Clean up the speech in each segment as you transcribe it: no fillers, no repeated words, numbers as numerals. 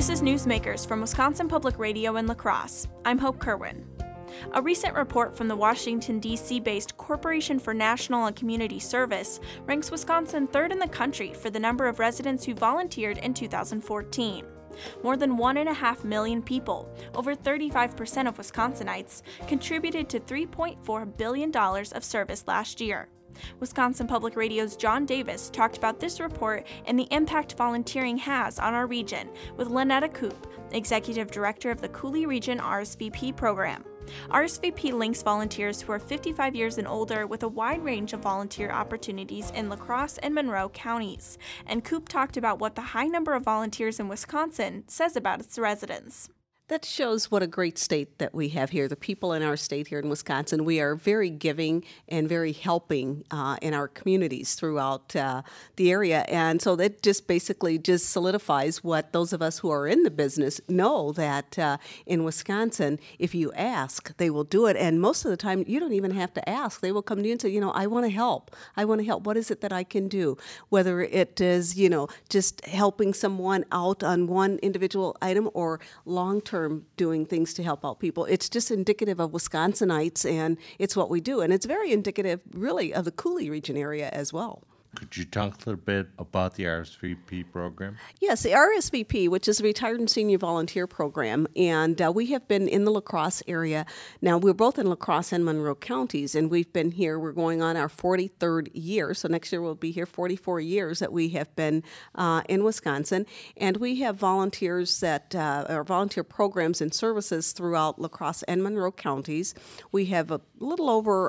This is Newsmakers from Wisconsin Public Radio in La Crosse. I'm Hope Kerwin. A recent report from the Washington, D.C.-based Corporation for National and Community Service ranks Wisconsin third in the country for the number of residents who volunteered in 2014. More than 1.5 million people, over 35% of Wisconsinites, contributed to $3.4 billion of service last year. Wisconsin Public Radio's John Davis talked about this report and the impact volunteering has on our region with Lynetta Coop, Executive Director of the Coulee Region RSVP program. RSVP links volunteers who are 55 years and older with a wide range of volunteer opportunities in La Crosse and Monroe counties. And Coop talked about what the high number of volunteers in Wisconsin says about its residents. That shows what a great state that we have here. The people in our state here in Wisconsin, we are very giving and very helping in our communities throughout the area. And so that just basically just solidifies what those of us who are in the business know, that in Wisconsin, if you ask, they will do it. And most of the time, you don't even have to ask. They will come to you and say, I want to help. I want to help. What is it that I can do? Whether it is, just helping someone out on one individual item or long-term doing things to help out people. It's just indicative of Wisconsinites, and it's what we do. And it's very indicative, really, of the Coulee region area as well. Could you talk a little bit about the RSVP program? Yes, the RSVP, which is a Retired and Senior Volunteer Program, and we have been in the La Crosse area. Now, we're both in La Crosse and Monroe counties, and we've been here. We're going on our 43rd year, so next year we'll be here 44 years that we have been in Wisconsin. And we have volunteers that are volunteer programs and services throughout La Crosse and Monroe counties. We have a little over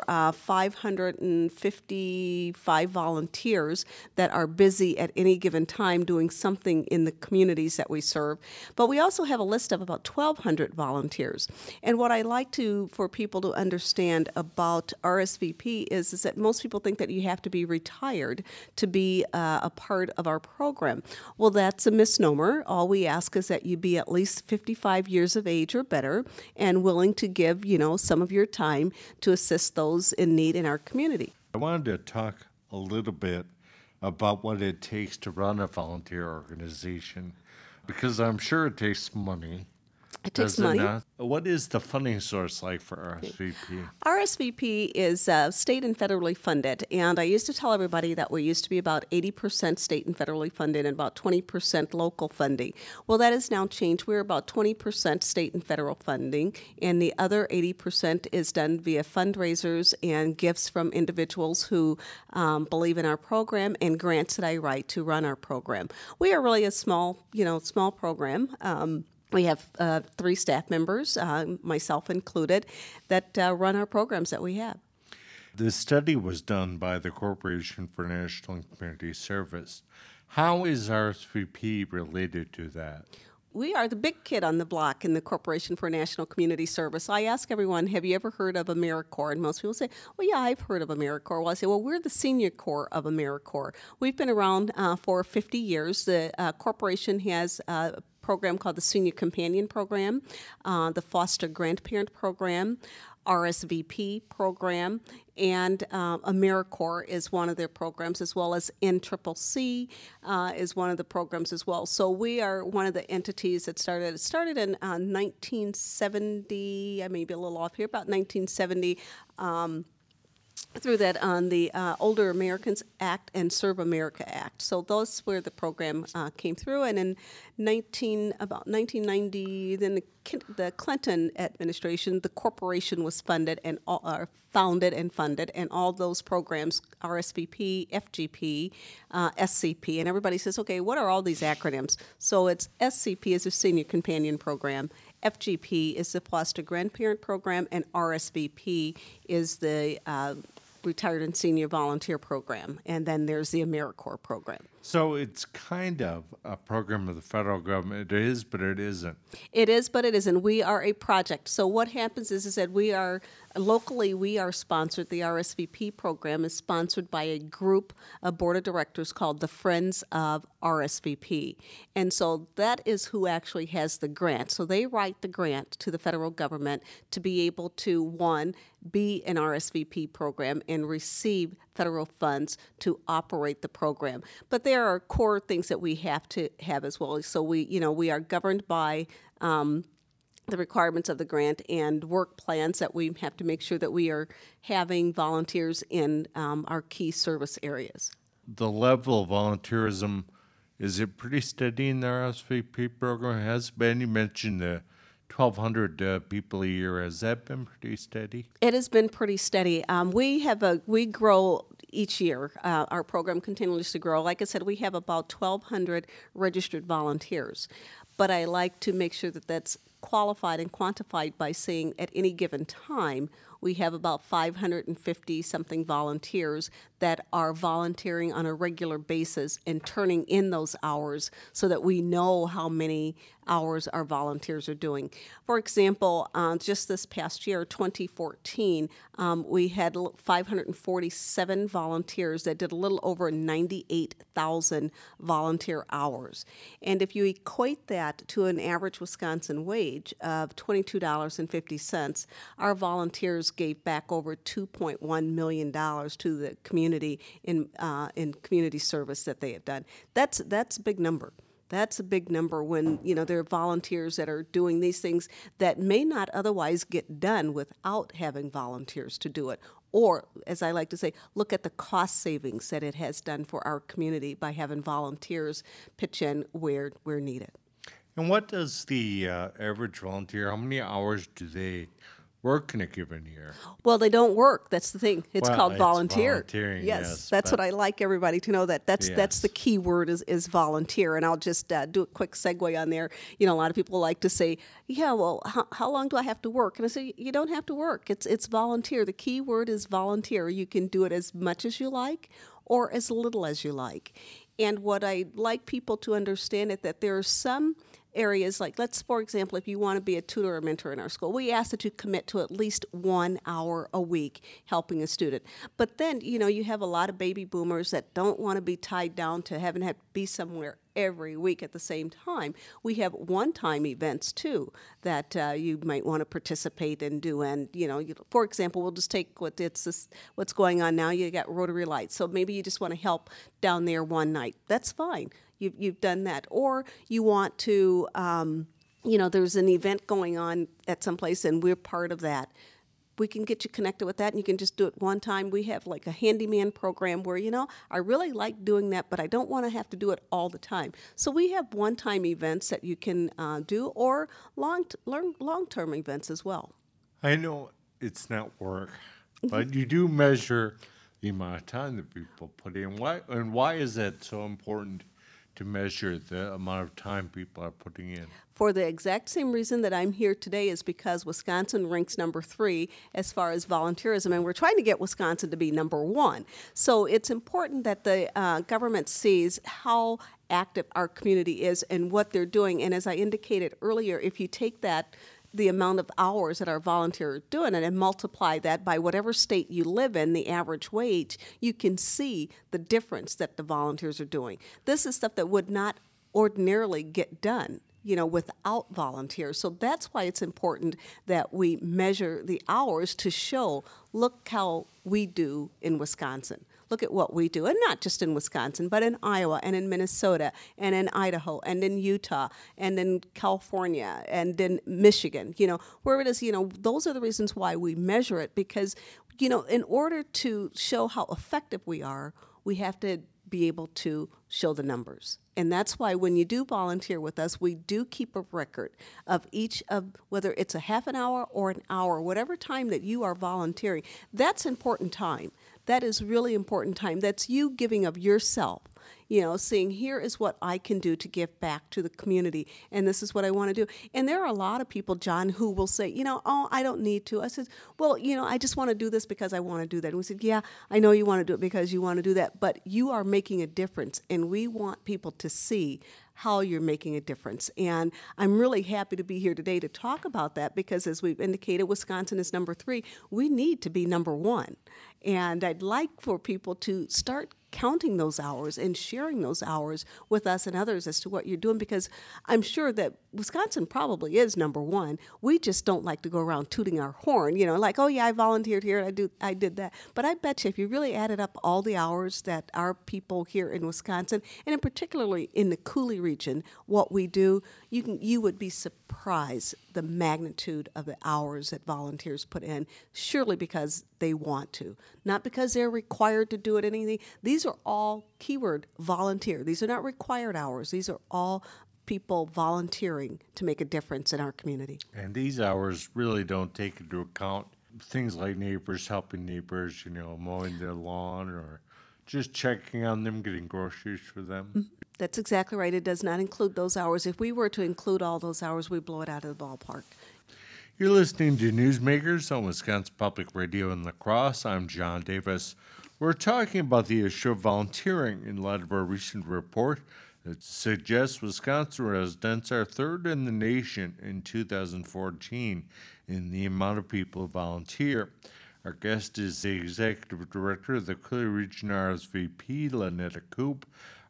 555 volunteers that are busy at any given time doing something in the communities that we serve. But we also have a list of about 1,200 volunteers. And what I like for people to understand about RSVP is that most people think that you have to be retired to be a part of our program. Well, that's a misnomer. All we ask is that you be at least 55 years of age or better and willing to give, some of your time to assist those in need in our community. I wanted to talk a little bit about what it takes to run a volunteer organization, because I'm sure it takes money. It takes money. What is the funding source like for RSVP? RSVP is state and federally funded, and I used to tell everybody that we used to be about 80% state and federally funded and about 20% local funding. Well, that has now changed. We're about 20% state and federal funding, and the other 80% is done via fundraisers and gifts from individuals who believe in our program and grants that I write to run our program. We are really a small program. We have 3 staff members, myself included, that run our programs that we have. The study was done by the Corporation for National and Community Service. How is RSVP related to that? We are the big kid on the block in the Corporation for National Community Service. I ask everyone, have you ever heard of AmeriCorps? And most people say, well, yeah, I've heard of AmeriCorps. Well, I say, well, we're the senior corps of AmeriCorps. We've been around for 50 years. The corporation has a program called the Senior Companion Program, the Foster Grandparent Program, RSVP program, and AmeriCorps is one of their programs, as well as NCCC is one of the programs as well. So we are one of the entities that started. It started in 1970, I may be a little off here, about 1970, through that on the Older Americans Act and Serve America Act. So those where the program came through, and in about 1990, then the Clinton administration, the corporation was founded and funded, and all those programs, RSVP, FGP, SCP, and everybody says, okay, what are all these acronyms? So it's SCP is a Senior Companion Program, FGP is the Foster Grandparent Program, and RSVP is the Retired and Senior Volunteer Program, and then there's the AmeriCorps program. So it's kind of a program of the federal government. It is, but it isn't. It is, but it isn't. We are a project. So what happens is that we are sponsored. The RSVP program is sponsored by a group, a board of directors called the Friends of RSVP. And so that is who actually has the grant. So they write the grant to the federal government to be able to, one, be an RSVP program and receive federal funds to operate the program. But there are core things that we have to have as well. So we are governed by the requirements of the grant and work plans that we have to make sure that we are having volunteers in our key service areas. The level of volunteerism, is it pretty steady in the RSVP program? Has been. You mentioned the 1,200 people a year. Has that been pretty steady? It has been pretty steady. We grow each year. Our program continues to grow. Like I said, we have about 1,200 registered volunteers. But I like to make sure that that's qualified and quantified by saying at any given time we have about 550 something volunteers that are volunteering on a regular basis and turning in those hours so that we know how many hours our volunteers are doing. For example, just this past year, 2014, we had 547 volunteers that did a little over 98,000 volunteer hours. And if you equate that to an average Wisconsin wage of $22.50, our volunteers gave back over $2.1 million to the community in community service that they have done. That's a big number. That's a big number when, there are volunteers that are doing these things that may not otherwise get done without having volunteers to do it. Or, as I like to say, look at the cost savings that it has done for our community by having volunteers pitch in where needed. And what does the average volunteer, how many hours do they work in a given year? Well, they don't work. That's the thing. It's called volunteer. Volunteering, yes, that's what I like everybody to know. That's the key word is volunteer. And I'll just do a quick segue on there. A lot of people like to say, "Yeah, well, how long do I have to work?" And I say, "You don't have to work. It's volunteer. The key word is volunteer. You can do it as much as you like or as little as you like." And what I'd like people to understand is that there are some areas, like for example, if you want to be a tutor or mentor in our school, we ask that you commit to at least 1 hour a week helping a student. But then, you have a lot of baby boomers that don't want to be tied down to having to be somewhere every week at the same time. We have one-time events, too, that you might want to participate and do. And, for example, we'll just take what's going on now. You got Rotary Lights. So maybe you just want to help down there one night. That's fine. You've done that. Or you want to, there's an event going on at some place and we're part of that. We can get you connected with that and you can just do it one time. We have like a handyman program where, I really like doing that, but I don't want to have to do it all the time. So we have one-time events that you can do or long-term events as well. I know it's not work, but you do measure the amount of time that people put in. Why is that so important to measure the amount of time people are putting in? For the exact same reason that I'm here today is because Wisconsin ranks number 3 as far as volunteerism, and we're trying to get Wisconsin to be number 1. So it's important that the government sees how active our community is and what they're doing. And as I indicated earlier, if you take the amount of hours that our volunteers are doing and multiply that by whatever state you live in, the average wage, you can see the difference that the volunteers are doing. This is stuff that would not ordinarily get done, without volunteers. So that's why it's important that we measure the hours to show, look how we do in Wisconsin. Look at what we do, and not just in Wisconsin, but in Iowa and in Minnesota and in Idaho and in Utah and in California and in Michigan, where it is, those are the reasons why we measure it because, in order to show how effective we are, we have to be able to show the numbers. And that's why when you do volunteer with us, we do keep a record of each of, whether it's a half an hour or an hour, whatever time that you are volunteering. That's important time. That is really important time. That's you giving of yourself, saying, here is what I can do to give back to the community, and this is what I want to do. And there are a lot of people, John, who will say, oh, I don't need to. I said, well, I just want to do this because I want to do that. And we said, yeah, I know you want to do it because you want to do that, but you are making a difference, and we want people to see how you're making a difference. And I'm really happy to be here today to talk about that because, as we've indicated, Wisconsin is number 3. We need to be number 1. And I'd like for people to start counting those hours and sharing those hours with us and others as to what you're doing, because I'm sure that Wisconsin probably is number one. We just don't like to go around tooting our horn, like, oh yeah, I volunteered here, I did that. But I bet you if you really added up all the hours that our people here in Wisconsin, and in particularly in the Coulee region, what we do, you would be surprised the magnitude of the hours that volunteers put in, surely because they want to, not because they're required to do it anything. These are all keyword volunteer. These are not required hours. These are all people volunteering to make a difference in our community. And these hours really don't take into account things like neighbors helping neighbors, mowing their lawn or just checking on them, getting groceries for them. That's exactly right. It does not include those hours. If we were to include all those hours, we'd blow it out of the ballpark. You're listening to Newsmakers on Wisconsin Public Radio in La Crosse. I'm John Davis. We're talking about the issue of volunteering in light of a recent report that suggests Wisconsin residents are third in the nation in 2014 in the amount of people who volunteer. Our guest is the Executive Director of the Coulee Region RSVP, Lynetta Coop.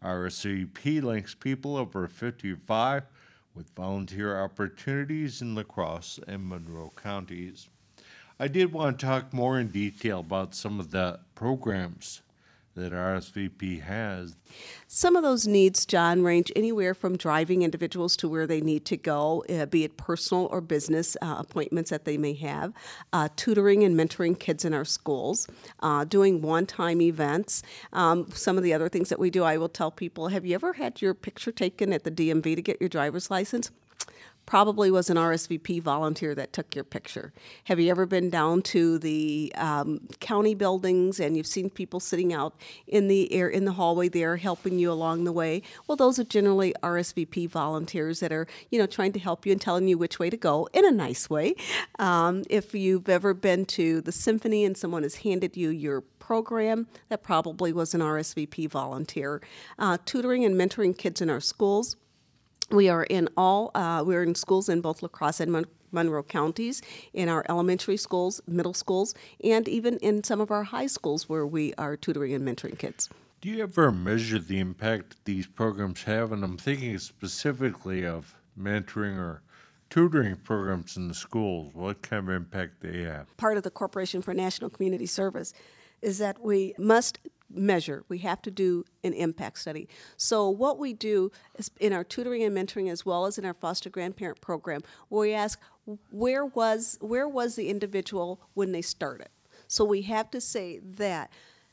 RSVP links people over 55 with volunteer opportunities in La Crosse and Monroe counties. I did want to talk more in detail about some of the programs that RSVP has. Some of those needs, John, range anywhere from driving individuals to where they need to go, be it personal or business appointments that they may have, tutoring and mentoring kids in our schools, doing one-time events. Some of the other things that we do, I will tell people, have you ever had your picture taken at the DMV to get your driver's license? Probably was an RSVP volunteer that took your picture. Have you ever been down to the county buildings and you've seen people sitting out in the hallway there helping you along the way? Well, those are generally RSVP volunteers that are, trying to help you and telling you which way to go in a nice way. If you've ever been to the symphony and someone has handed you your program, that probably was an RSVP volunteer. Tutoring and mentoring kids in our schools. We're in schools in both La Crosse and Monroe counties, in our elementary schools, middle schools, and even in some of our high schools where we are tutoring and mentoring kids. Do you ever measure the impact these programs have? And I'm thinking specifically of mentoring or tutoring programs in the schools. What kind of impact they have? Part of the Corporation for National Community Service is that we must measure. We have to do an impact study. So what we do is in our tutoring and mentoring, as well as in our foster grandparent program, we ask, where was the individual when they started? So we have to say that,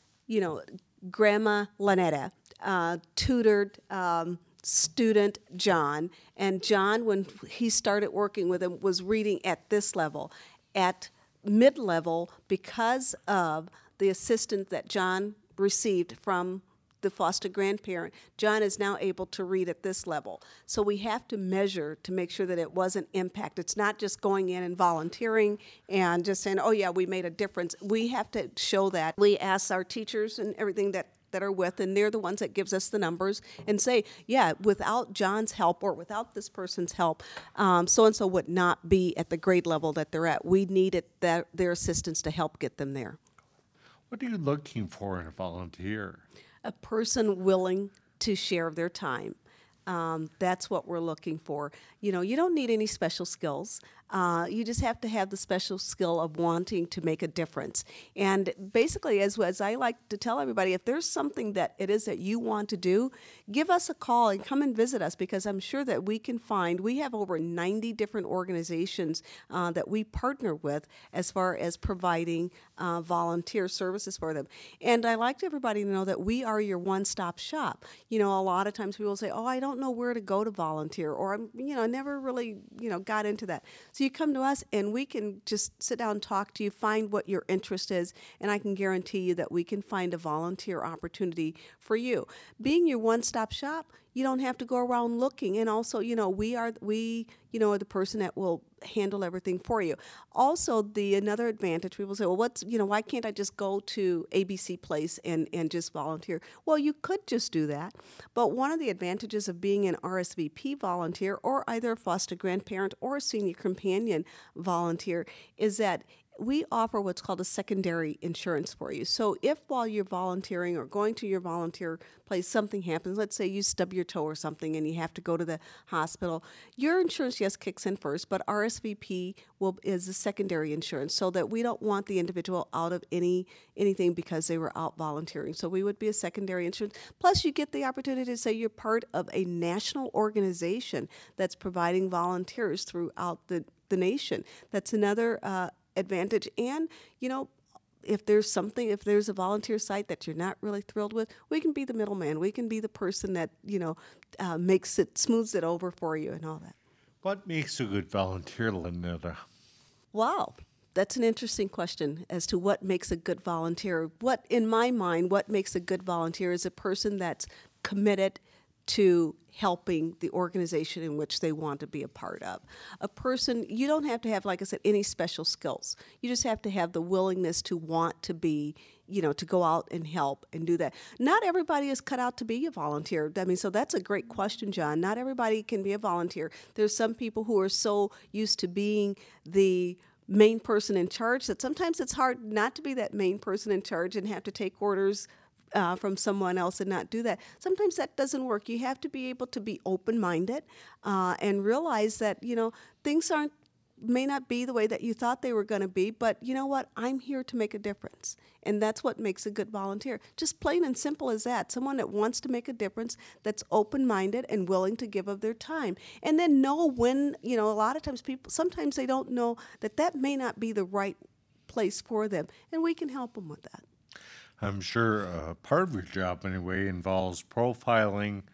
Grandma Lynetta tutored student John, and John, when he started working with him, was reading at this level. At mid-level, because of the assistance that John received from the foster grandparent, John is now able to read at this level. So we have to measure to make sure that it was an impact. It's not just going in and volunteering and just saying, oh yeah, we made a difference. We have to show that. We ask our teachers and everything that are with, and they're the ones that gives us the numbers and say, yeah, without John's help or without this person's help, so-and-so would not be at the grade level that they're at. We needed their assistance to help get them there. What are you looking for in a volunteer? A person willing to share their time. That's what we're looking for. You don't need any special skills. You just have to have the special skill of wanting to make a difference. And basically, as I like to tell everybody, if there's something that it is that you want to do, give us a call and come and visit us, because I'm sure that we have over 90 different organizations that we partner with as far as providing volunteer services for them. And I like everybody to know that we are your one-stop shop. A lot of times people say, oh, I don't know where to go to volunteer, or I never really, got into that. So you come to us and we can just sit down and talk to you, find what your interest is, and I can guarantee you that we can find a volunteer opportunity for you. Being your one-stop shop, you don't have to go around looking. And also, we are the person that will handle everything for you. Also, another advantage, people say, well, why can't I just go to ABC Place and just volunteer? Well, you could just do that. But one of the advantages of being an RSVP volunteer, or either a foster grandparent or a senior companion volunteer, is that we offer what's called a secondary insurance for you. So if while you're volunteering or going to your volunteer place, something happens, let's say you stub your toe or something and you have to go to the hospital, your insurance, yes, kicks in first, but RSVP is a secondary insurance so that we don't want the individual out of anything because they were out volunteering. So we would be a secondary insurance. Plus you get the opportunity to say you're part of a national organization that's providing volunteers throughout the nation. That's another advantage. And, if there's a volunteer site that you're not really thrilled with, we can be the middleman. We can be the person that, smooths it over for you and all that. What makes a good volunteer, Lynetta? Wow. That's an interesting question as to what makes a good volunteer. In my mind, what makes a good volunteer is a person that's committed to helping the organization in which they want to be a part of. A person, you don't have to have, like I said, any special skills. You just have to have the willingness to want to be, to go out and help and do that. Not everybody is cut out to be a volunteer. So that's a great question, John. Not everybody can be a volunteer. There's some people who are so used to being the main person in charge that sometimes it's hard not to be that main person in charge and have to take orders from someone else and not do that. Sometimes that doesn't work. You have to be able to be open-minded and realize that, things may not be the way that you thought they were going to be, but you know what? I'm here to make a difference. And that's what makes a good volunteer. Just plain and simple as that. Someone that wants to make a difference, that's open-minded and willing to give of their time. And then know when, a lot of times sometimes they don't know that may not be the right place for them. And we can help them with that. I'm sure part of your job, anyway, involves profiling,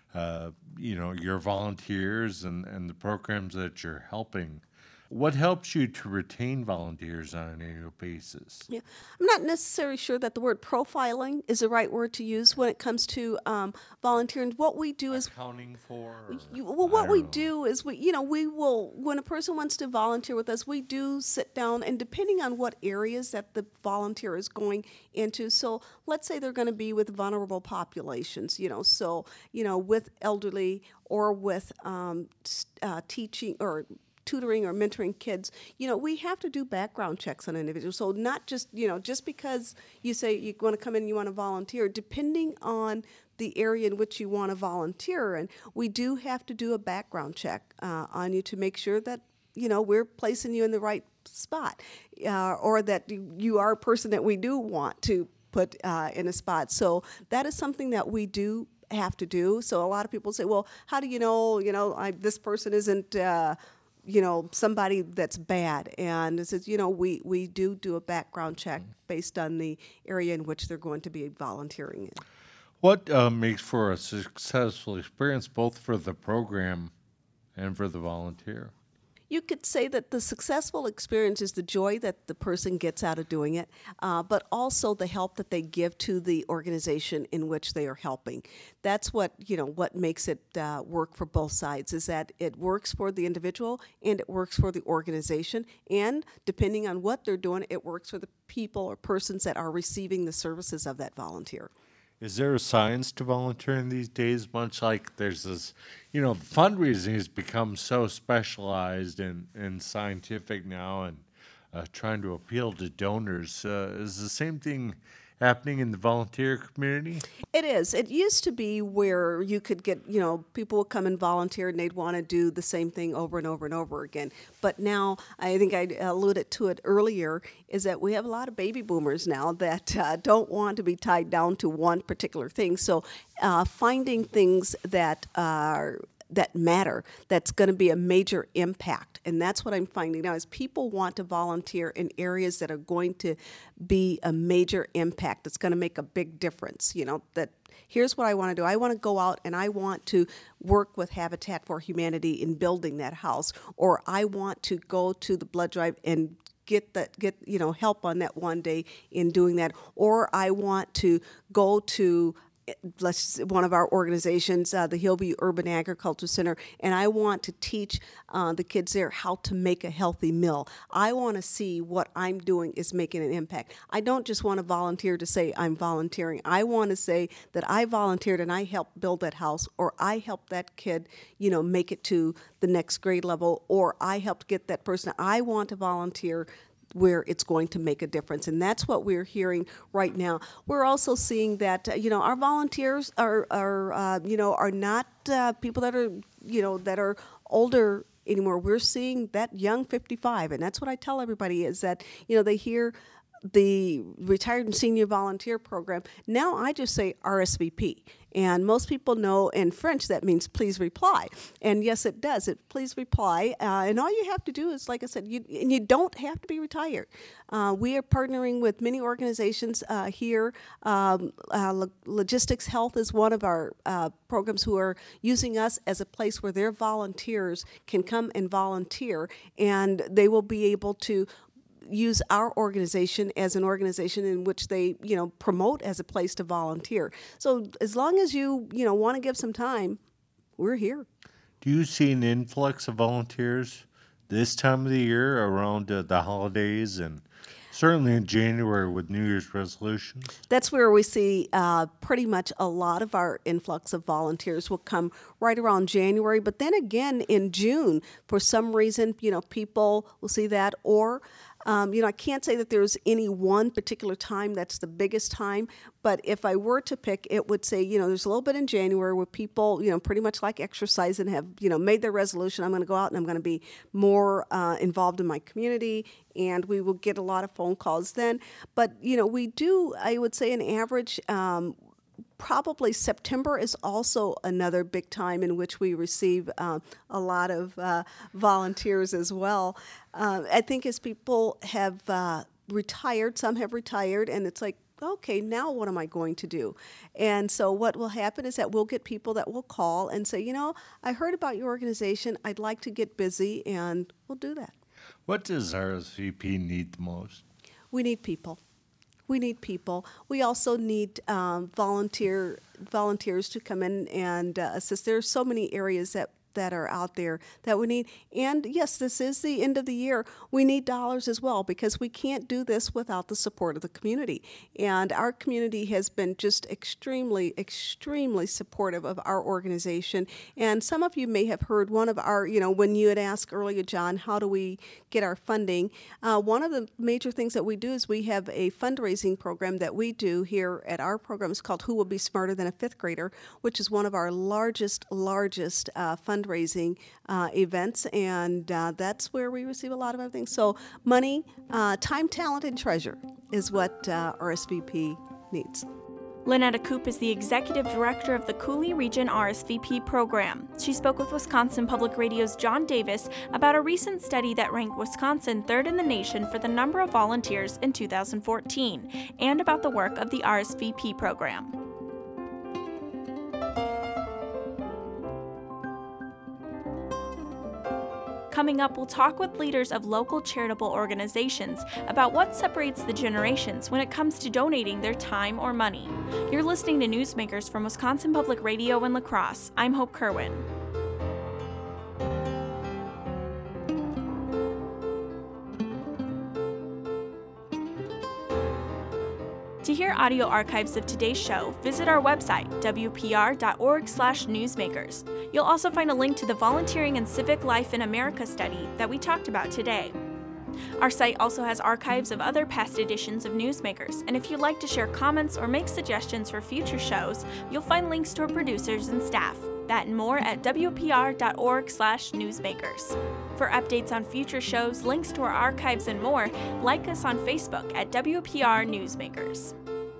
your volunteers and the programs that you're helping. What helps you to retain volunteers on an annual basis? Yeah, I'm not necessarily sure that the word profiling is the right word to use when it comes to volunteering. What we do is accounting for. What we do is we will, when a person wants to volunteer with us, we do sit down, and depending on what areas that the volunteer is going into. So let's say they're going to be with vulnerable populations, with elderly or with teaching or tutoring or mentoring kids, we have to do background checks on individuals. So not just, just because you say you want to come in and you want to volunteer, depending on the area in which you want to volunteer, and we do have to do a background check on you to make sure that, we're placing you in the right spot, or that you are a person that we do want to put in a spot. So that is something that we do have to do. So a lot of people say, well, how do you know, this person isn't somebody that's bad. And it says, we do a background check based on the area in which they're going to be volunteering in. What makes for a successful experience both for the program and for the volunteer? You could say that the successful experience is the joy that the person gets out of doing it, but also the help that they give to the organization in which they are helping. That's what makes it work for both sides, is that it works for the individual and it works for the organization, and depending on what they're doing, it works for the people or persons that are receiving the services of that volunteer. Is there a science to volunteering these days? Much like there's this, fundraising has become so specialized and scientific now, and trying to appeal to donors. Is the same thing happening in the volunteer community? It is. It used to be where you could get, people would come and volunteer and they'd want to do the same thing over and over and over again. But now, I think I alluded to it earlier, is that we have a lot of baby boomers now that don't want to be tied down to one particular thing. So finding things that matter, that's going to be a major impact. And that's what I'm finding now, is people want to volunteer in areas that are going to be a major impact. It's going to make a big difference. That here's what I want to do. I want to go out and I want to work with Habitat for Humanity in building that house, or I want to go to the blood drive and get help on that one day in doing that, or I want to go to one of our organizations, the Hillview Urban Agriculture Center, and I want to teach the kids there how to make a healthy meal. I want to see what I'm doing is making an impact. I don't just want to volunteer to say I'm volunteering. I want to say that I volunteered and I helped build that house, or I helped that kid, make it to the next grade level, or I helped get that person. I want to volunteer where it's going to make a difference. And that's what we're hearing right now. We're also seeing that, our volunteers are not people that are, that are older anymore. We're seeing that young 55. And that's what I tell everybody is that, they hear the Retired and Senior Volunteer Program. Now I just say RSVP. And most people know in French that means please reply. And yes, it does. Please reply. And all you have to do is, like I said, you don't have to be retired. We are partnering with many organizations here. Logistics Health is one of our programs who are using us as a place where their volunteers can come and volunteer, and they will be able to use our organization as an organization in which they, promote as a place to volunteer. So as long as you, want to give some time, we're here. Do you see an influx of volunteers this time of the year around the holidays and certainly in January with New Year's resolutions? That's where we see pretty much a lot of our influx of volunteers will come right around January. But then again in June, for some reason, people will see that, or I can't say that there's any one particular time that's the biggest time, but if I were to pick, it would say, there's a little bit in January where people, pretty much like exercise and have, made their resolution, I'm going to go out and I'm going to be more involved in my community, and we will get a lot of phone calls then. But, we do, I would say, an average probably September is also another big time in which we receive a lot of volunteers as well. I think as people have retired, some have retired, and it's like, okay, now what am I going to do? And so what will happen is that we'll get people that will call and say, I heard about your organization, I'd like to get busy, and we'll do that. What does RSVP need the most? We need people. We need people. We also need volunteers to come in and assist. There are so many areas that are out there that we need. And yes, this is the end of the year. We need dollars as well, because we can't do this without the support of the community. And our community has been just extremely, extremely supportive of our organization. And some of you may have heard one of our, when you had asked earlier, John, how do we get our funding? One of the major things that we do is we have a fundraising program that we do here at our program. It's called Who Will Be Smarter Than a Fifth Grader, which is one of our largest fundraising events, and that's where we receive a lot of other things. So money, time, talent, and treasure is what RSVP needs. Lynetta Coop is the Executive Director of the Coulee Region RSVP program. She spoke with Wisconsin Public Radio's John Davis about a recent study that ranked Wisconsin third in the nation for the number of volunteers in 2014, and about the work of the RSVP program. Coming up, we'll talk with leaders of local charitable organizations about what separates the generations when it comes to donating their time or money. You're listening to Newsmakers from Wisconsin Public Radio in La Crosse. I'm Hope Kerwin. To hear audio archives of today's show, visit our website, wpr.org/newsmakers. You'll also find a link to the Volunteering and Civic Life in America study that we talked about today. Our site also has archives of other past editions of Newsmakers, and if you'd like to share comments or make suggestions for future shows, you'll find links to our producers and staff. That and more at wpr.org/newsmakers. For updates on future shows, links to our archives, and more, like us on Facebook at WPR Newsmakers.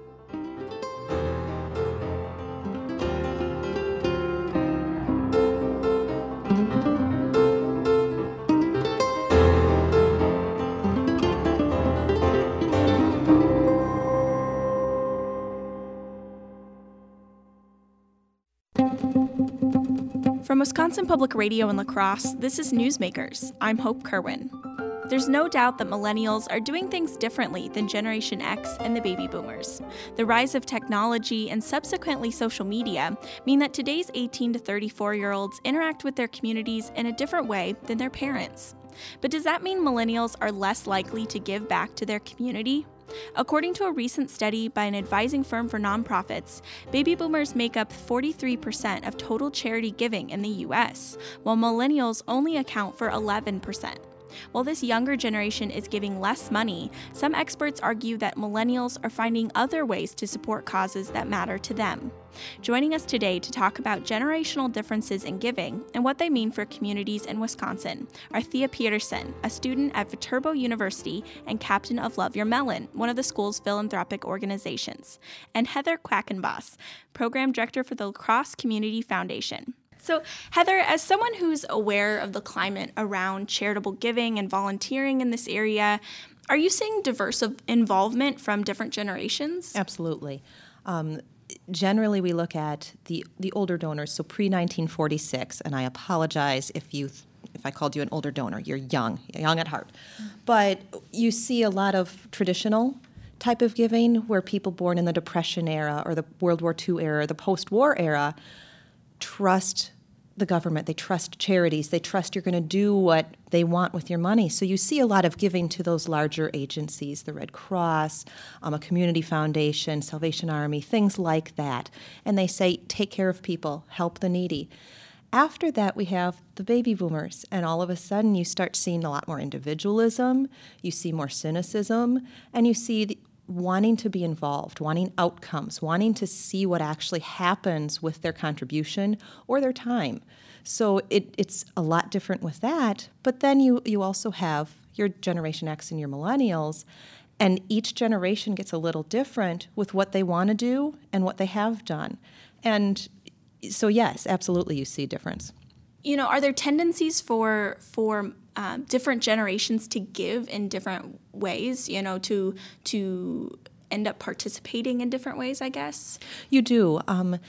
From Wisconsin Public Radio in La Crosse, this is Newsmakers. I'm Hope Kerwin. There's no doubt that millennials are doing things differently than Generation X and the baby boomers. The rise of technology and subsequently social media mean that today's 18 to 34-year-olds interact with their communities in a different way than their parents. But does that mean millennials are less likely to give back to their community? According to a recent study by an advising firm for nonprofits, baby boomers make up 43% of total charity giving in the U.S., while millennials only account for 11%. While this younger generation is giving less money, some experts argue that millennials are finding other ways to support causes that matter to them. Joining us today to talk about generational differences in giving and what they mean for communities in Wisconsin are Thea Peterson, a student at Viterbo University and captain of Love Your Melon, one of the school's philanthropic organizations, and Heather Quackenboss, program director for the La Crosse Community Foundation. So, Heather, as someone who's aware of the climate around charitable giving and volunteering in this area, are you seeing diverse involvement from different generations? Absolutely. Generally, we look at the older donors, so pre-1946, and I apologize if I called you an older donor. You're young at heart. But you see a lot of traditional type of giving where people born in the Depression era or the World War II era, the post-war era, trust the government, they trust charities, they trust you're going to do what they want with your money. So you see a lot of giving to those larger agencies, the Red Cross, a community foundation, Salvation Army, things like that. And they say, take care of people, help the needy. After that, we have the baby boomers, and all of a sudden you start seeing a lot more individualism, you see more cynicism, and you see wanting to be involved, wanting outcomes, wanting to see what actually happens with their contribution or their time. So it's a lot different with that. But then you also have your Generation X and your millennials, and each generation gets a little different with what they want to do and what they have done. And so yes, absolutely you see a difference. You know, are there tendencies for different generations to give in different ways, you know, to end up participating in different ways, I guess? You do.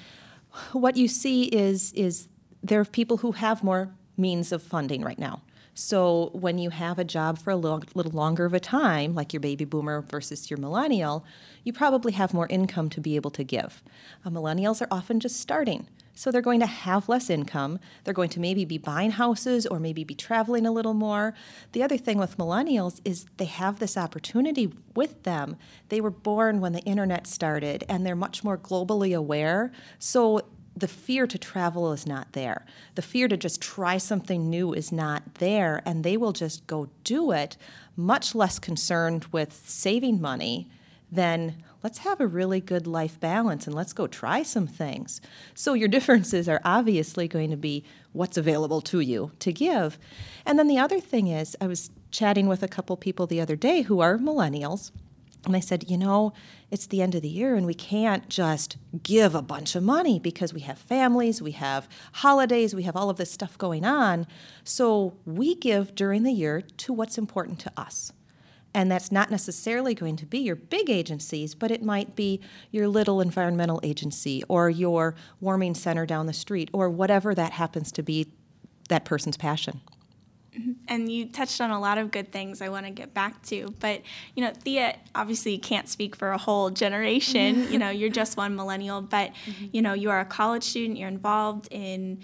What you see is there are people who have more means of funding right now. So when you have a job for a little longer of a time, like your baby boomer versus your millennial, you probably have more income to be able to give. Millennials are often just starting. So they're going to have less income. They're going to maybe be buying houses or maybe be traveling a little more. The other thing with millennials is they have this opportunity with them. They were born when the internet started, and they're much more globally aware. So the fear to travel is not there. The fear to just try something new is not there, and they will just go do it, much less concerned with saving money than let's have a really good life balance and let's go try some things. So your differences are obviously going to be what's available to you to give. And then the other thing is, I was chatting with a couple people the other day who are millennials, and I said, you know, it's the end of the year and we can't just give a bunch of money because we have families, we have holidays, we have all of this stuff going on. So we give during the year to what's important to us. And that's not necessarily going to be your big agencies, but it might be your little environmental agency or your warming center down the street or whatever that happens to be that person's passion. And you touched on a lot of good things I want to get back to. But, you know, Thea, obviously you can't speak for a whole generation. You know, you're just one millennial. But, you know, you are a college student. You're involved in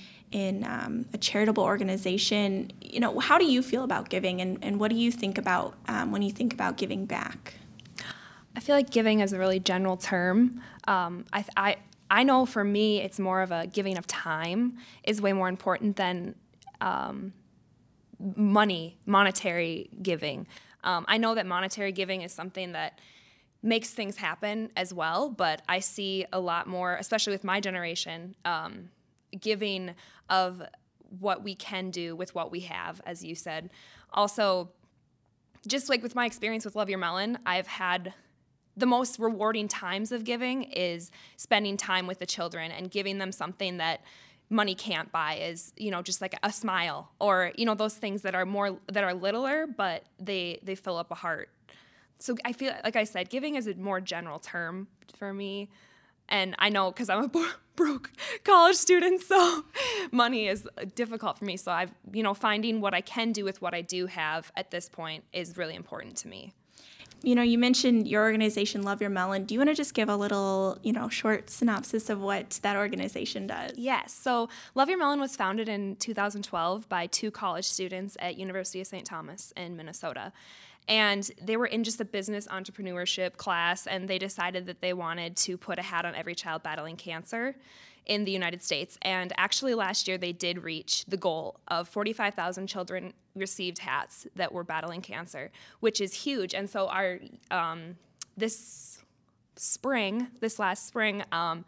a charitable organization. You know, how do you feel about giving, and what do you think about when you think about giving back? I feel like giving is a really general term. I know for me it's more of a giving of time is way more important than monetary giving. I know that monetary giving is something that makes things happen as well, but I see a lot more, especially with my generation, giving of what we can do with what we have, as you said. Also, just like with my experience with Love Your Melon, I've had the most rewarding times of giving is spending time with the children and giving them something that money can't buy, is, you know, just like a smile or, you know, those things that are littler, but they fill up a heart. So I feel, like I said, giving is a more general term for me. And I know because I'm a broke college student, so money is difficult for me. So I've, you know, finding what I can do with what I do have at this point is really important to me. You know, you mentioned your organization, Love Your Melon. Do you want to just give a little, you know, short synopsis of what that organization does? Yes. So Love Your Melon was founded in 2012 by 2 college students at University of St. Thomas in Minnesota. And they were in just a business entrepreneurship class, and they decided that they wanted to put a hat on every child battling cancer. in the United States. And actually last year they did reach the goal of 45,000 children received hats that were battling cancer, which is huge. And so our this last spring,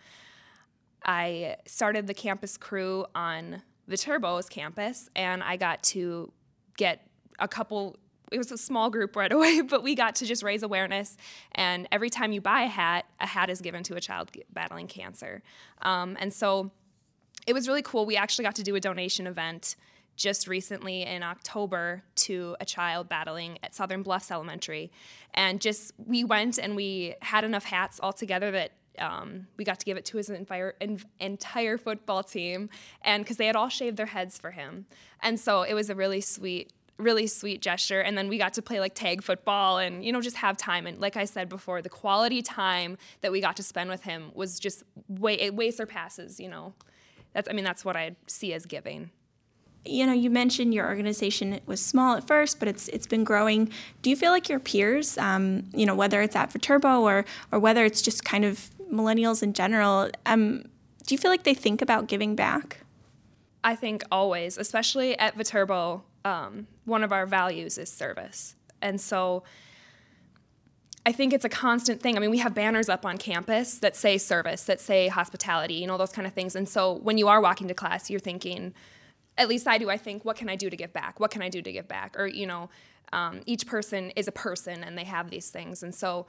I started the campus crew on Viterbo's campus, and I got to get it was a small group right away, but we got to just raise awareness. And every time you buy a hat is given to a child battling cancer. And so it was really cool. We actually got to do a donation event just recently in October to a child battling at Southern Bluffs Elementary. And we went and we had enough hats all together that we got to give it to his entire football team, and because they had all shaved their heads for him. And so it was a really sweet gesture. And then we got to play like tag football and, just have time. And like I said before, the quality time that we got to spend with him was just way surpasses, that's what I see as giving. You mentioned your organization was small at first, but it's been growing. Do you feel like your peers, whether it's at Viterbo or whether it's just kind of millennials in general, do you feel like they think about giving back? I think always, especially at Viterbo, one of our values is service. And so I think it's a constant thing. I mean, we have banners up on campus that say service, that say hospitality, those kind of things. And so when you are walking to class, you're thinking, at least I do, I think, what can I do to give back? What can I do to give back? Or, each person is a person and they have these things. And so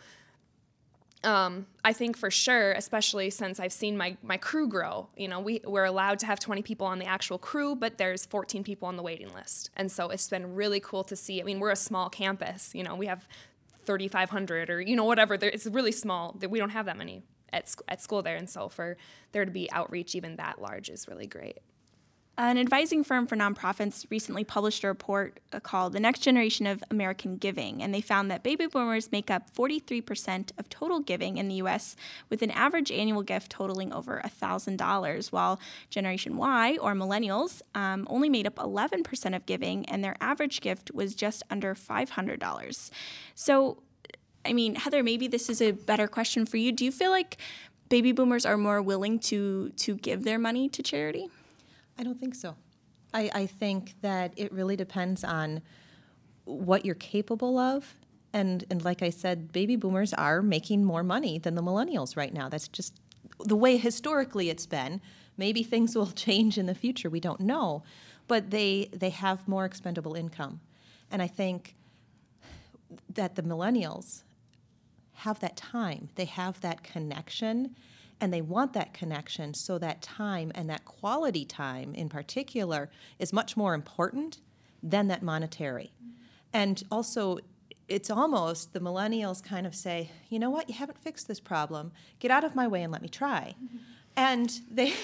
I think for sure, especially since I've seen my crew grow, we're allowed to have 20 people on the actual crew, but there's 14 people on the waiting list. And so it's been really cool to see. I mean, we're a small campus, we have 3,500 or, whatever. It's really small. We don't have that many at school there. And so for there to be outreach even that large is really great. An advising firm for nonprofits recently published a report called The Next Generation of American Giving, and they found that baby boomers make up 43% of total giving in the U.S., with an average annual gift totaling over $1,000, while Generation Y, or millennials, only made up 11% of giving, and their average gift was just under $500. So, Heather, maybe this is a better question for you. Do you feel like baby boomers are more willing to give their money to charity? I don't think so. I think that it really depends on what you're capable of. And like I said, baby boomers are making more money than the millennials right now. That's just the way historically it's been. Maybe things will change in the future. We don't know. But they have more expendable income. And I think that the millennials have that time. They have that connection. And they want that connection, so that time and that quality time in particular is much more important than that monetary. And also, it's almost the millennials kind of say, you know what, you haven't fixed this problem. Get out of my way and let me try. And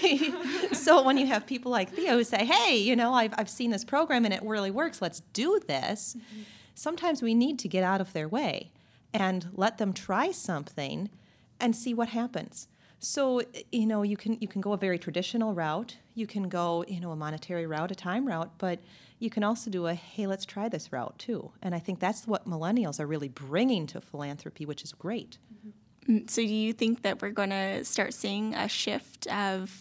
so when you have people like Theo who say, hey, I've seen this program and it really works, let's do this. Sometimes we need to get out of their way and let them try something and see what happens. So, you can go a very traditional route. You can go, a monetary route, a time route, but you can also do a, hey, let's try this route too. And I think that's what millennials are really bringing to philanthropy, which is great. So do you think that we're going to start seeing a shift of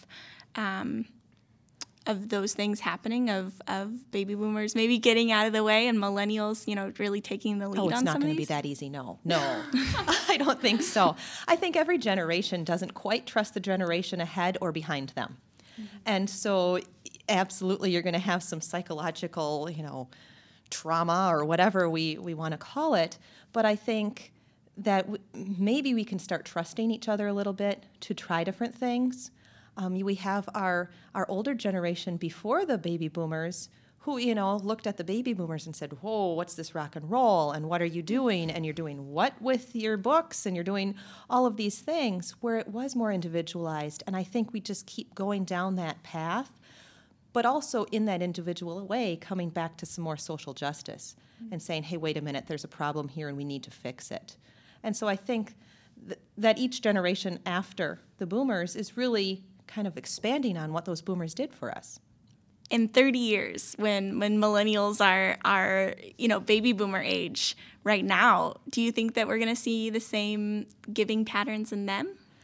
those things happening, of baby boomers maybe getting out of the way and millennials, really taking the lead on some of these? Oh, it's not going to be that easy, no. I don't think so. I think every generation doesn't quite trust the generation ahead or behind them. Mm-hmm. And so absolutely you're going to have some psychological, trauma or whatever we want to call it. But I think that maybe we can start trusting each other a little bit to try different things. We have our older generation before the baby boomers who, looked at the baby boomers and said, whoa, what's this rock and roll? And what are you doing? And you're doing what with your books? And you're doing all of these things, where it was more individualized. And I think we just keep going down that path, but also in that individual way, coming back to some more social justice and saying, hey, wait a minute, there's a problem here and we need to fix it. And so I think that each generation after the boomers is really kind of expanding on what those boomers did for us. In 30 years, when millennials are baby boomer age right now, do you think that we're going to see the same giving patterns in them?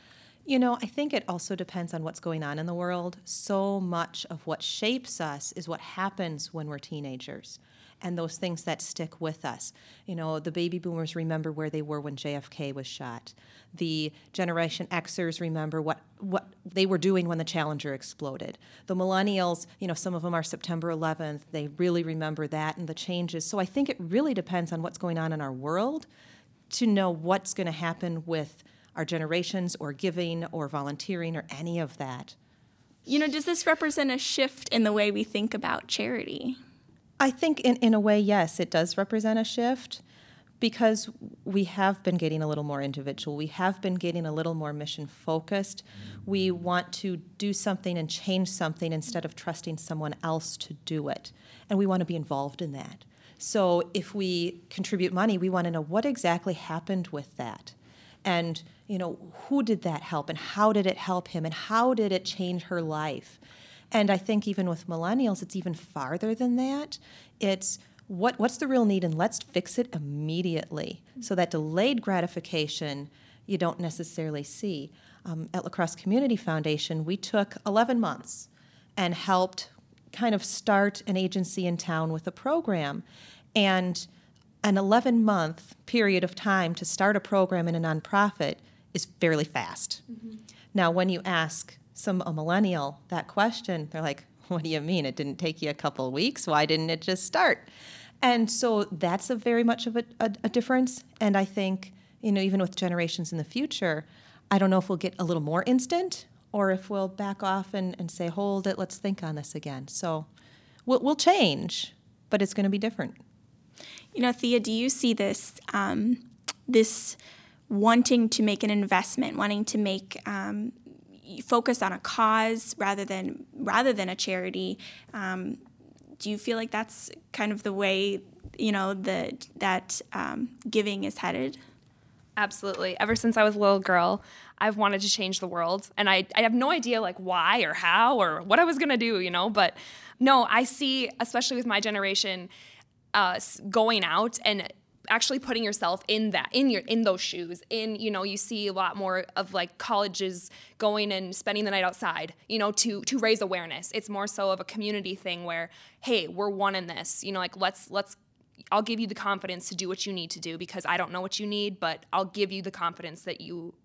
I think it also depends on what's going on in the world. So much of what shapes us is what happens when we're teenagers and those things that stick with us. The baby boomers remember where they were when JFK was shot. The Generation Xers remember what they were doing when the Challenger exploded. The millennials, some of them are September 11th. They really remember that and the changes. So I think it really depends on what's going on in our world to know what's going to happen with our generations or giving or volunteering or any of that. Does this represent a shift in the way we think about charity? I think in a way, yes, it does represent a shift because we have been getting a little more individual. We have been getting a little more mission focused. We want to do something and change something instead of trusting someone else to do it. And we want to be involved in that. So if we contribute money, we want to know what exactly happened with that. And, who did that help and how did it help him and how did it change her life? And I think even with millennials, it's even farther than that. It's what's the real need and let's fix it immediately. So that delayed gratification you don't necessarily see. At La Crosse Community Foundation, we took 11 months and helped kind of start an agency in town with a program. And an 11-month period of time to start a program in a nonprofit is fairly fast. Mm-hmm. Now, when you ask a millennial that question, they're like, what do you mean? It didn't take you a couple of weeks? Why didn't it just start? And so that's a very much of a difference. And I think, even with generations in the future, I don't know if we'll get a little more instant or if we'll back off and say, hold it, let's think on this again. So we'll change, but it's going to be different. Thea, do you see this this wanting to make an investment, wanting to make focus on a cause rather than a charity? Do you feel like that's kind of the way that giving is headed? Absolutely. Ever since I was a little girl, I've wanted to change the world, and I have no idea why or how or what I was gonna do, But no, I see, especially with my generation, going out and actually putting yourself in those shoes. You see a lot more of colleges going and spending the night outside, to raise awareness. It's more so of a community thing where, hey, we're one in this. Let's. I'll give you the confidence to do what you need to do because I don't know what you need, but I'll give you the confidence that you're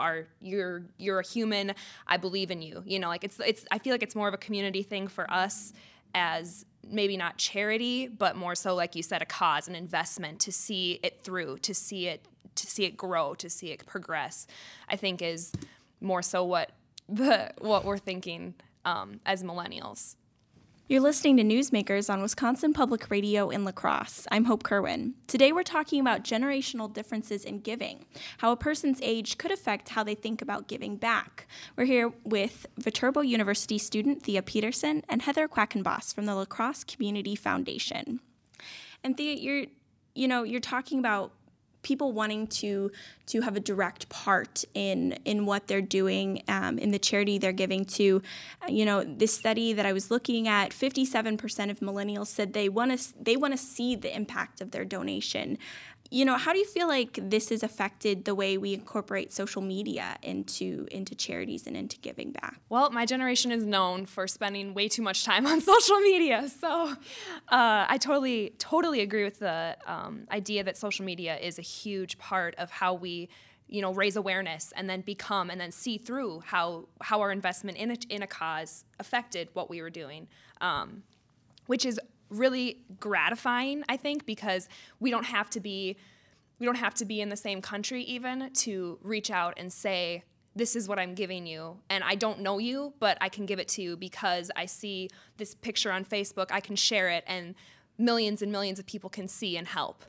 a human. I believe in you. It's. I feel like it's more of a community thing for us as maybe not charity, but more so, like you said, a cause, an investment to see it through, to see it grow, to see it progress. I think is more so what we're thinking as millennials. You're listening to Newsmakers on Wisconsin Public Radio in La Crosse. I'm Hope Kerwin. Today we're talking about generational differences in giving, how a person's age could affect how they think about giving back. We're here with Viterbo University student Thea Peterson and Heather Quackenboss from the La Crosse Community Foundation. And Thea, you're talking about people wanting to have a direct part in what they're doing, in the charity they're giving to. This study that I was looking at, 57% of millennials said they want to see the impact of their donation. How do you feel like this has affected the way we incorporate social media into charities and into giving back? Well, my generation is known for spending way too much time on social media, so I totally agree with the idea that social media is a huge part of how we raise awareness and then become and then see through how our investment in a cause affected what we were doing, which is really gratifying, I think, because we don't have to be in the same country even to reach out and say, this is what I'm giving you, and I don't know you, but I can give it to you because I see this picture on Facebook, I can share it, and millions of people can see and help.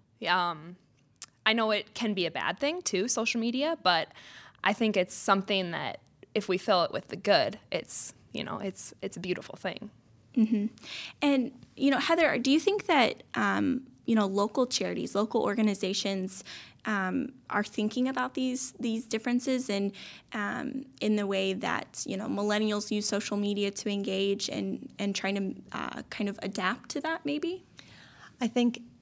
I know it can be a bad thing too, social media, but I think it's something that if we fill it with the good, it's a beautiful thing. Mm-hmm. And, Heather, do you think that, local charities, local organizations are thinking about these differences and in the way that, millennials use social media to engage and trying to kind of adapt to that maybe? I think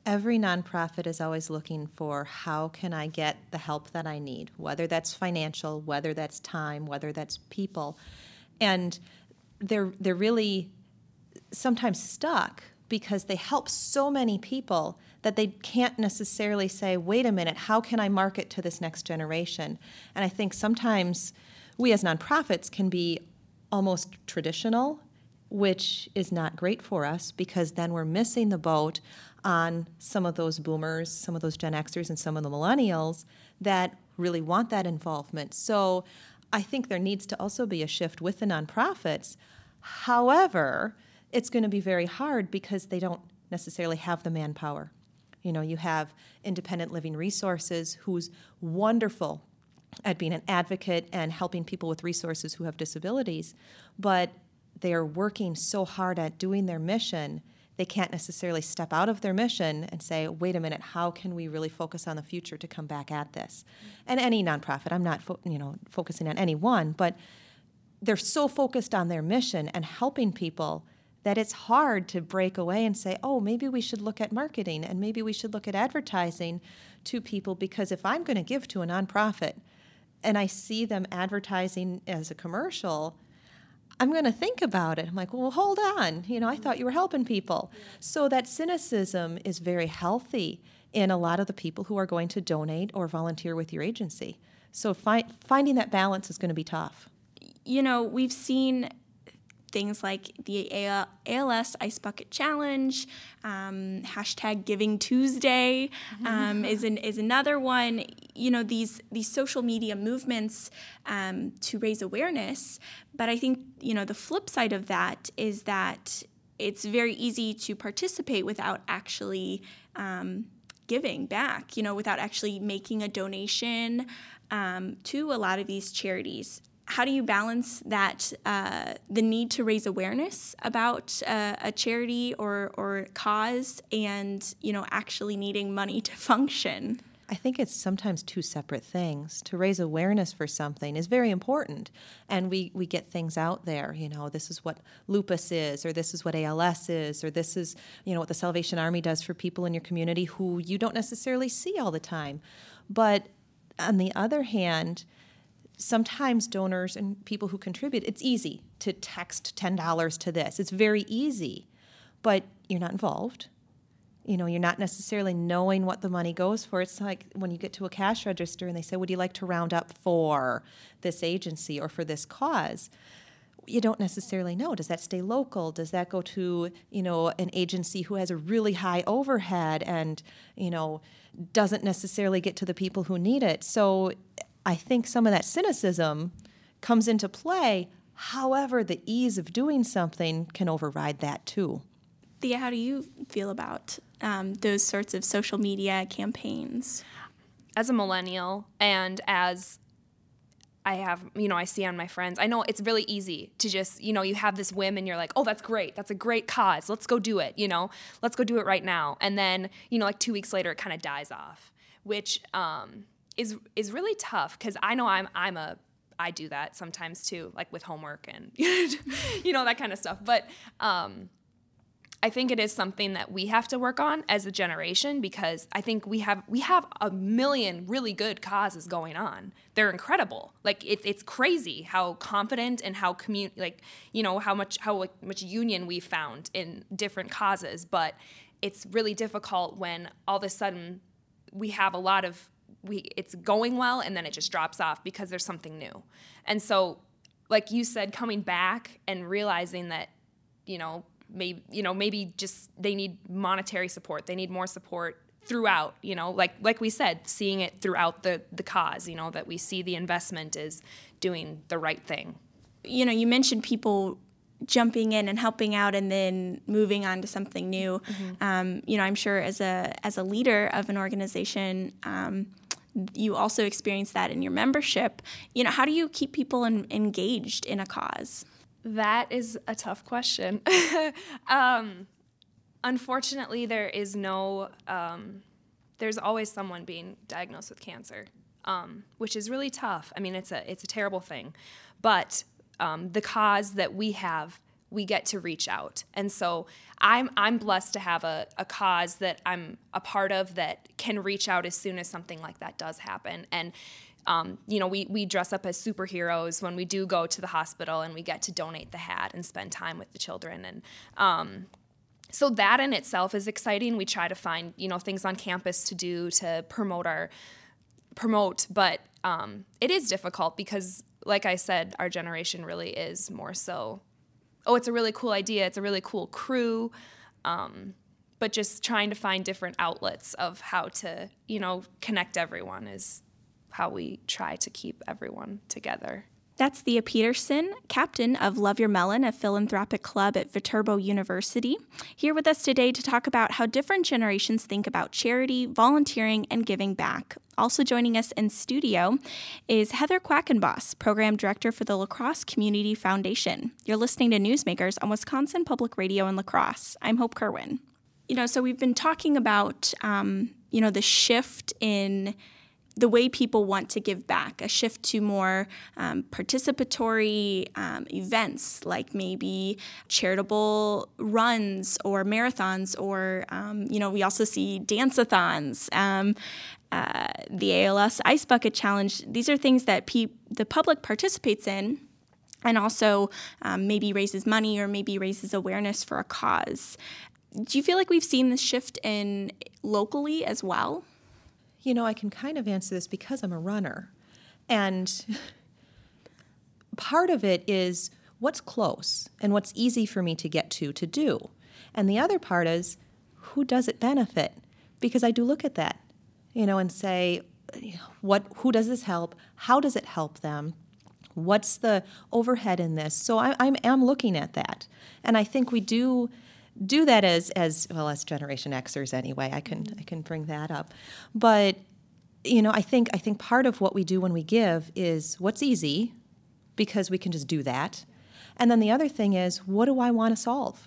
Every nonprofit is always looking for how can I get the help that I need, whether that's financial, whether that's time, whether that's people. And they're really sometimes stuck because they help so many people that they can't necessarily say, wait a minute, how can I market to this next generation? And I think sometimes we as nonprofits can be almost traditional, which is not great for us because then we're missing the boat on some of those boomers, some of those Gen Xers, and some of the millennials that really want that involvement. So I think there needs to also be a shift with the nonprofits. However, it's going to be very hard because they don't necessarily have the manpower. You know, you have Independent Living Resources, who's wonderful at being an advocate and helping people with resources who have disabilities, but they are working so hard at doing their mission, they can't necessarily step out of their mission and say, wait a minute, how can we really focus on the future to come back at this? And any nonprofit, I'm not focusing on any one, but they're so focused on their mission and helping people that it's hard to break away and say, oh, maybe we should look at marketing and maybe we should look at advertising to people, because if I'm going to give to a nonprofit and I see them advertising as a commercial, I'm going to think about it. I'm like, well, hold on. I thought you were helping people. Yeah. So that cynicism is very healthy in a lot of the people who are going to donate or volunteer with your agency. So finding that balance is going to be tough. We've seen things like the ALS Ice Bucket Challenge, hashtag Giving Tuesday is another one. These social media movements to raise awareness. But I think, the flip side of that is that it's very easy to participate without actually giving back, without actually making a donation to a lot of these charities. How do you balance that, the need to raise awareness about a charity or cause and, actually needing money to function? I think it's sometimes two separate things. To raise awareness for something is very important, and we get things out there. This is what lupus is, or this is what ALS is, or this is, what the Salvation Army does for people in your community who you don't necessarily see all the time. But on the other hand, sometimes donors and people who contribute, it's easy to text $10 to this. It's very easy, but you're not involved. You're not necessarily knowing what the money goes for. It's like when you get to a cash register and they say, would you like to round up for this agency or for this cause? You don't necessarily know. Does that stay local? Does that go to, an agency who has a really high overhead and, doesn't necessarily get to the people who need it? So I think some of that cynicism comes into play. However, the ease of doing something can override that too. Thea, how do you feel about those sorts of social media campaigns? As a millennial, and as I have, I see on my friends, I know it's really easy to just, you have this whim and you're like, oh, that's great. That's a great cause. Let's go do it. Let's go do it right now. And then, like 2 weeks later, it kind of dies off, which is really tough, because I know I do that sometimes too, like with homework and that kind of stuff. But I think it is something that we have to work on as a generation, because I think we have a million really good causes going on. They're incredible. Like it's crazy how confident and how how much union we've found in different causes. But it's really difficult when all of a sudden we have a lot of it's going well and then it just drops off because there's something new. And so, like you said, coming back and realizing that, maybe just they need monetary support. They need more support throughout, like we said, seeing it throughout the cause, that we see the investment is doing the right thing. You mentioned people jumping in and helping out and then moving on to something new. Mm-hmm. I'm sure as a leader of an organization, you also experience that in your membership. How do you keep people engaged in a cause? That is a tough question. Unfortunately, there is no, there's always someone being diagnosed with cancer, which is really tough. I mean, it's a terrible thing. But the cause that we have, we get to reach out. And so I'm blessed to have a cause that I'm a part of that can reach out as soon as something like that does happen. And we dress up as superheroes when we do go to the hospital, and we get to donate the hat and spend time with the children. And so that in itself is exciting. We try to find, things on campus to do to promote, but it is difficult because, like I said, our generation really is more so, oh, it's a really cool idea, it's a really cool crew, but just trying to find different outlets of how to, connect everyone is how we try to keep everyone together. That's Thea Peterson, captain of Love Your Melon, a philanthropic club at Viterbo University, here with us today to talk about how different generations think about charity, volunteering, and giving back. Also joining us in studio is Heather Quackenboss, program director for the La Crosse Community Foundation. You're listening to Newsmakers on Wisconsin Public Radio in La Crosse. I'm Hope Kerwin. So we've been talking about, the shift in the way people want to give back, a shift to more participatory events, like maybe charitable runs or marathons, or, we also see dance-a-thons, the ALS Ice Bucket Challenge. These are things that the public participates in and also maybe raises money or maybe raises awareness for a cause. Do you feel like we've seen this shift in locally as well? I can kind of answer this because I'm a runner. And part of it is what's close and what's easy for me to get to do. And the other part is who does it benefit? Because I do look at that, and say, who does this help? How does it help them? What's the overhead in this? So I am looking at that. And I think we do that as Generation Xers anyway. I can bring that up. But I think part of what we do when we give is what's easy, because we can just do that. And then the other thing is, what do I want to solve?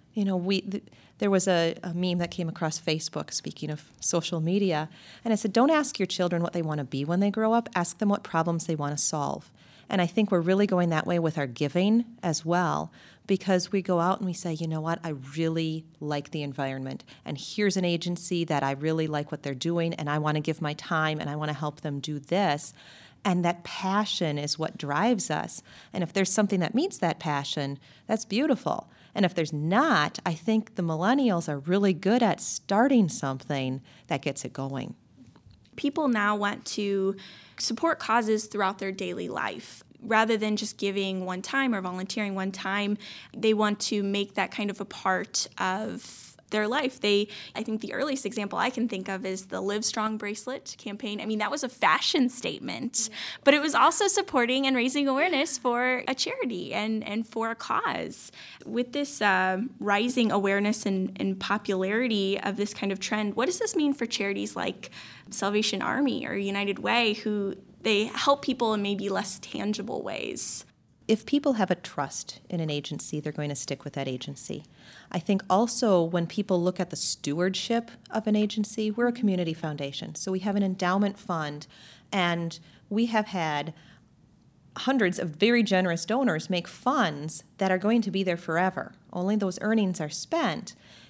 There was a meme that came across Facebook, speaking of social media, and I said, don't ask your children what they want to be when they grow up, ask them what problems they want to solve. And I think we're really going that way with our giving as well, because we go out and we say, you know what, I really like the environment, and here's an agency that I really like what they're doing, and I want to give my time, and I want to help them do this. And that passion is what drives us. And if there's something that meets that passion, that's beautiful. And if there's not, I think the millennials are really good at starting something that gets it going. People now want to support causes throughout their daily life. Rather than just giving one time or volunteering one time, they want to make that kind of a part of their life. I think the earliest example I can think of is the Live Strong bracelet campaign. I mean, that was a fashion statement, but it was also supporting and raising awareness for a charity and for a cause. With this rising awareness and popularity of this kind of trend, what does this mean for charities like Salvation Army or United Way, who they help people in maybe less tangible ways? If people have a trust in an agency, they're going to stick with that agency. I think also when people look at the stewardship of an agency, we're a community foundation. So we have an endowment fund, and we have had hundreds of very generous donors make funds that are going to be there forever. Only those earnings are spent,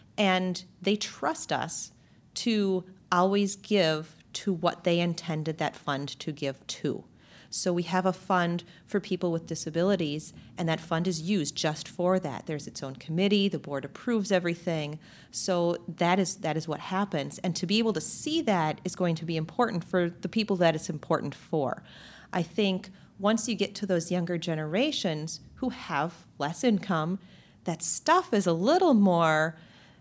and they trust us to always give to what they intended that fund to give to. So we have a fund for people with disabilities, and that fund is used just for that. There's its own committee, the board approves everything. So that is what happens. And to be able to see that is going to be important for the people that it's important for. I think once you get to those younger generations who have less income, that stuff is a little more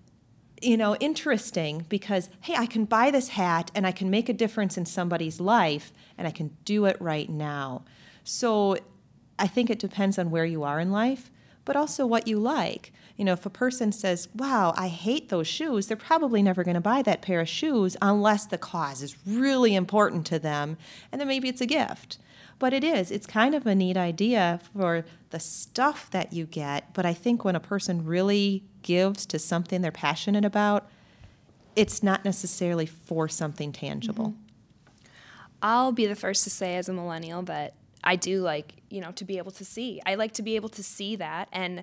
interesting, because, hey, I can buy this hat and I can make a difference in somebody's life, and I can do it right now. So I think it depends on where you are in life, but also what you like. If a person says, wow, I hate those shoes, they're probably never going to buy that pair of shoes unless the cause is really important to them, and then maybe it's a gift. But it's kind of a neat idea for the stuff that you get. But I think when a person really gives to something they're passionate about, it's not necessarily for something tangible. Mm-hmm. I'll be the first to say as a millennial that I do like, to be able to see. I like to be able to see that. And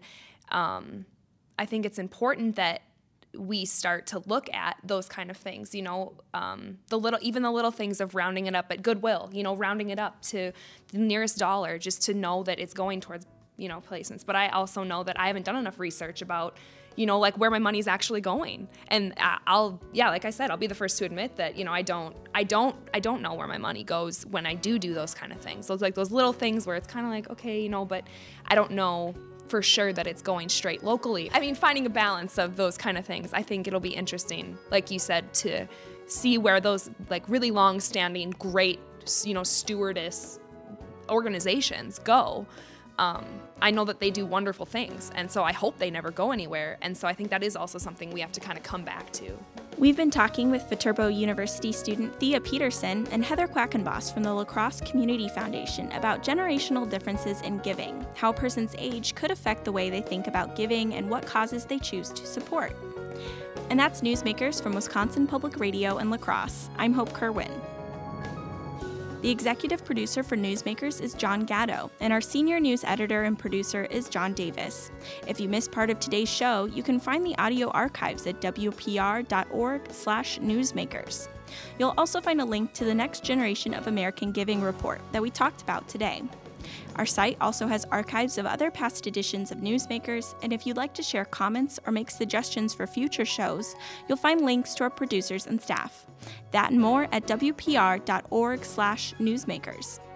I think it's important that we start to look at those kind of things, you know, even the little things of rounding it up at Goodwill, you know, rounding it up to the nearest dollar just to know that it's going towards, you know, placements. But I also know that I haven't done enough research about, you know, like where my money's actually going. And like I said, I'll be the first to admit that, you know, I don't know where my money goes when I do those kind of things. So it's like those little things where it's kind of like, okay, you know, but I don't know for sure that it's going straight locally. I mean, finding a balance of those kind of things, I think it'll be interesting, like you said, to see where those like really long-standing, great, you know, stewardess organizations go. I know that they do wonderful things, and so I hope they never go anywhere. And so I think that is also something we have to kind of come back to. We've been talking with Viterbo University student Thea Peterson and Heather Quackenboss from the La Crosse Community Foundation about generational differences in giving, how a person's age could affect the way they think about giving, and what causes they choose to support. And that's Newsmakers from Wisconsin Public Radio and La Crosse. I'm Hope Kerwin. The executive producer for Newsmakers is John Gatto, and our senior news editor and producer is John Davis. If you missed part of today's show, you can find the audio archives at wpr.org/newsmakers. You'll also find a link to the Next Generation of American Giving report that we talked about today. Our site also has archives of other past editions of Newsmakers, and if you'd like to share comments or make suggestions for future shows, you'll find links to our producers and staff. That and more at wpr.org/newsmakers.